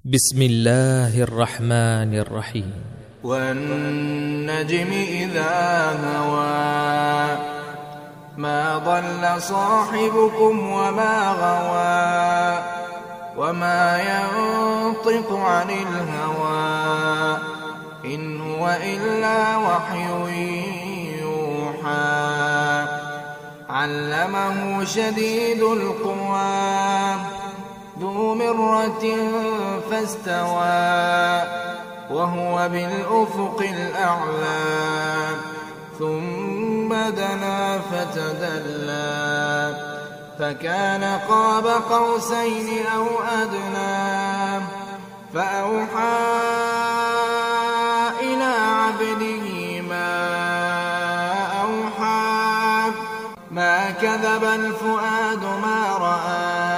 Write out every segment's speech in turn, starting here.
بسم الله الرحمن الرحيم. والنجم إذا هوى ما ضل صاحبكم وما غوى وما ينطق عن الهوى إن هو إلا وحي يوحى علمه شديد القوى ذو مرة فاستوى وهو بالأفق الأعلى ثم دنا فتدلى فكان قاب قوسين أو أدنى فأوحى إلى عبده ما أوحى ما كذب الفؤاد ما رأى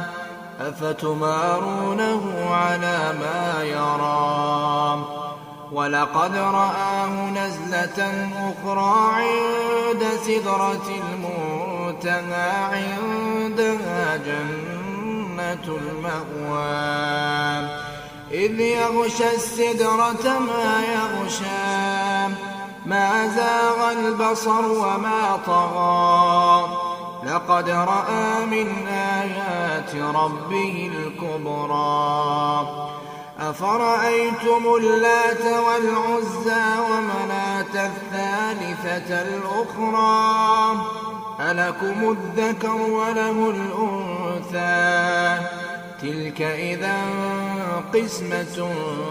أفتمارونه على ما يرى ولقد رآه نزلة أخرى عند سدرة المنتهى عندها جنة المأوى إذ يغشى السدرة ما يغشى ما زاغ البصر وما طغى لقد رأى من آيات ربه الكبرى أفرأيتم اللات والعزى ومناة الثالثة الأخرى ألكم الذكر وله الأنثى تلك إذا قسمة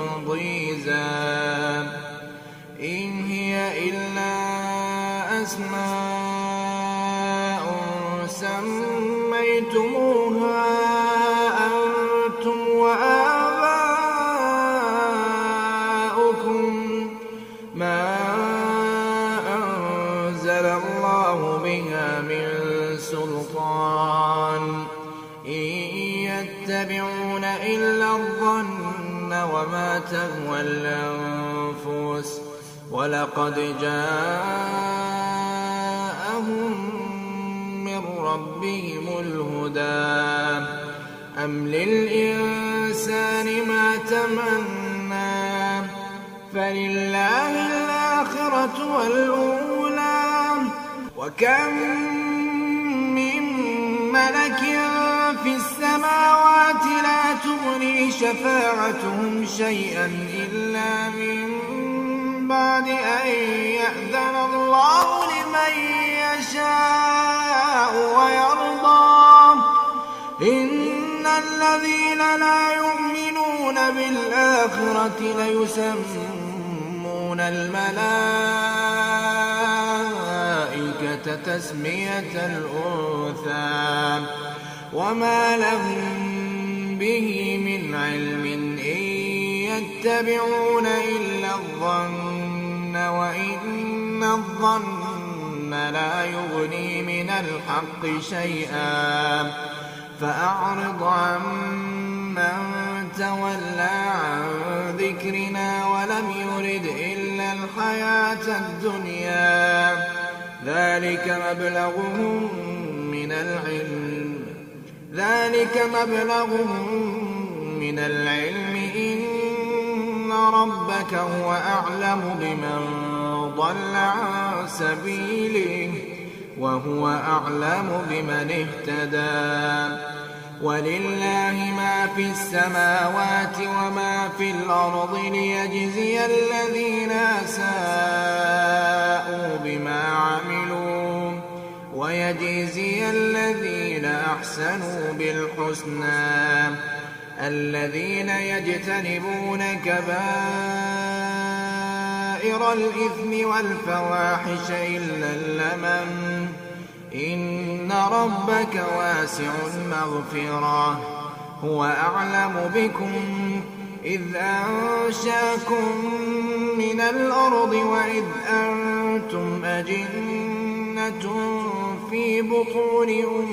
ضيزى إن هي إلا أسماء سميتموها أنتم وآباؤكم ما أنزل الله بها من سلطان إن يتبعون إلا الظن وما تهوى الأنفس ولقد جاءهم ربهم الهدى أم للإنسان ما تمنى فلله الآخرة والأولى وكم من ملك في السماوات لا تغني شفاعتهم شيئا إلا من بعد أن يأذن الله لمن يشاء ويرضى إن الذين لا يؤمنون بالآخرة ليسمون الملائكة تسمية الأنثى وما لهم به من علم إن يتبعون إلا الظن وإن الظن لا يغني من الحق شيئا فأعرض عن من تولى عن ذكرنا ولم يرد إلا الحياة الدنيا ذلك مبلغهم من العلم إن ربك هو أعلم بمن ضل عن سبيله وهو أعلم بمن اهتدى ولله ما في السماوات وما في الأرض ليجزي الذين أساءوا بما عملوا ويجزي الذين أحسنوا بالحسنى الذين يجتنبون كبائر الإثم والفواحش إلا اللمم إن ربك واسع المغفرة هو أعلم بكم إذ أنشاكم من الأرض وإذ أنتم أجنة في بطون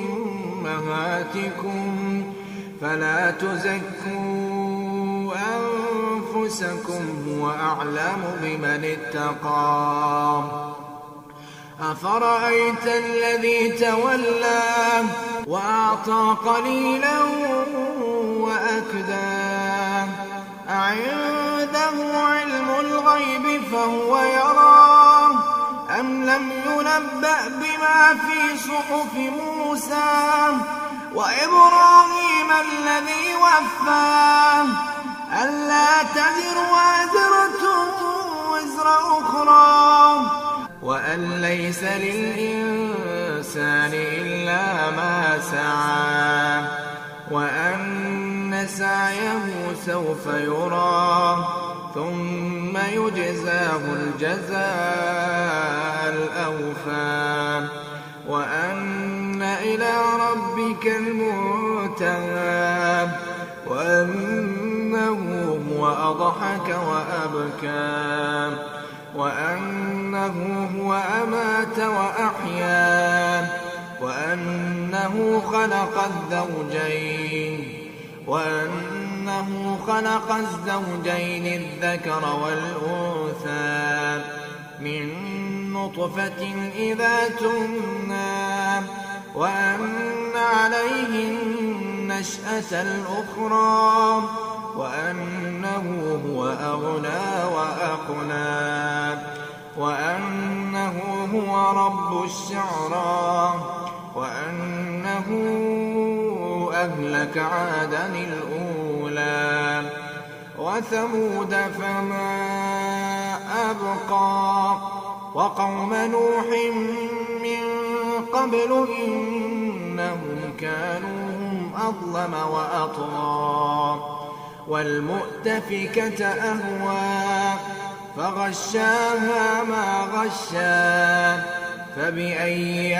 أمهاتكم فلا تزكوا أنفسكم هو أعلم بمن اتقى أفرأيت الذي تولى وأعطى قليلا وأكدى الغيب فهو يراه أم لم ينبأ بما في صحف موسى وإبراهيم الذي وفى ألا تزر وازرة وزر أخرى وأن ليس للإنسان إلا ما سعى وأن سعيه سوف يرى ثم يجزاه الجزاء الأوفى وأن إلى ربك المنتهى وأنه هو أضحك وأبكى وأنه هو أمات وأحيا وأنه خلق الزوجين الذكر والأنثى من نطفة إذا تمنى وأن عليه النشأة الأخرى وأنه هو أغنى وأقنى وأنه هو رب الشعرى وأنه أهلك عادا الأولى وثمود فما أبقى وقوم نوح من قبل إنهم كانوا هم أظلم وأطغى والمؤتفكة أهوى فغشاها ما غشا فبأي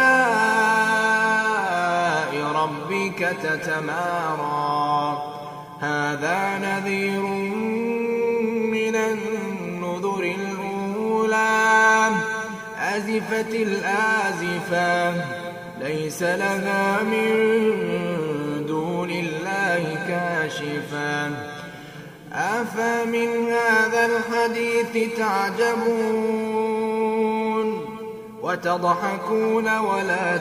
آلاء ربك تتمارى هذا نذير من النذر الأولى أزفت الآزفة ليس لها من دون الله كاشفة أفمن هذا الحديث تعجبون وتضحكون ولا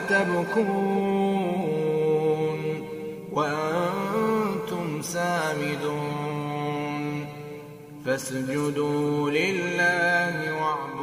تبكون وأنتم سامدون فاسجدوا لله واعبدوا